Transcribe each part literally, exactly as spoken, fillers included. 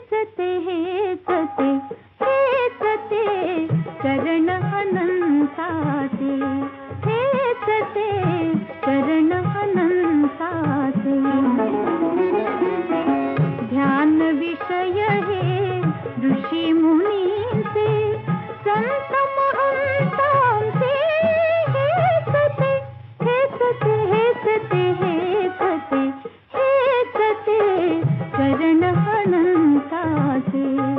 सते हे सते हे सते चरण अनंताचे हे सते चरण अनंताचे ध्यान विषय हे ऋषी मुनींचे संत महंतांचे हे सते हे सते हे सते हे सते हे सते चरण अनंताचे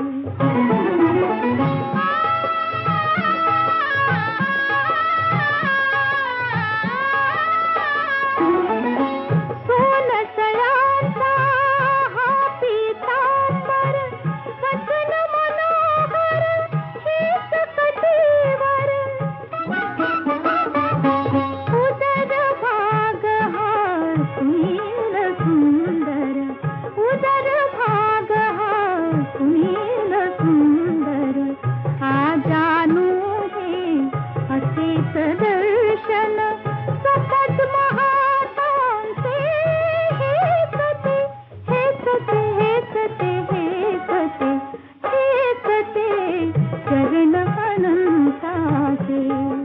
दर्शन सपद महातांचे हे सते हे सते हे सते हे सते हे सते चरण अनंताचे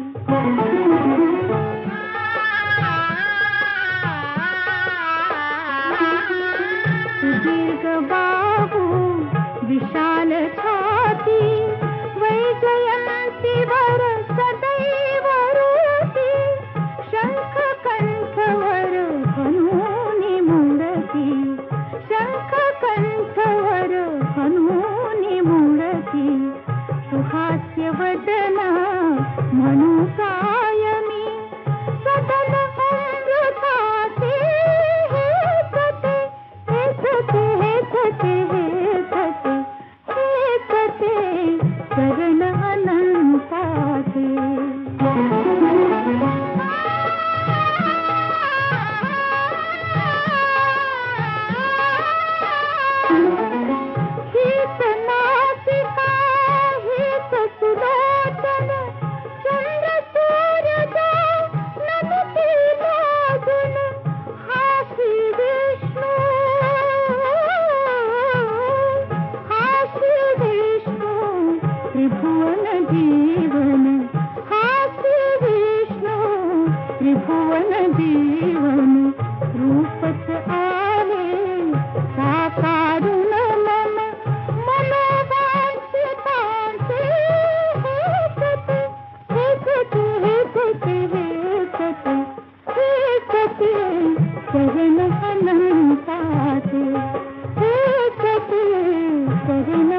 दीर्घ बाहू विशाल छाती वैजयंती वर सदैव रूपी शंख कंठवर हनुनी मुंडती शंख कंठवर हनुनी मुंडती सुहास्य वदना म्हणू कायमी सदन अमृताचे हे सते हे सते हे सते हे सते हे सते चरण अनंताचे हीच नासिका हीच सुलोचन चंद्र सूर्य नमती लागून हासी विष्णू हासी विष्णू त्रिभुवन जीवन हासी विष्णू त्रिभुवन जीवन रूपच आले साकारुण मम मनोवांचितांचे हे सते हे सते हे सते हे सते हे सते चरण अनंताचे हे सते चरण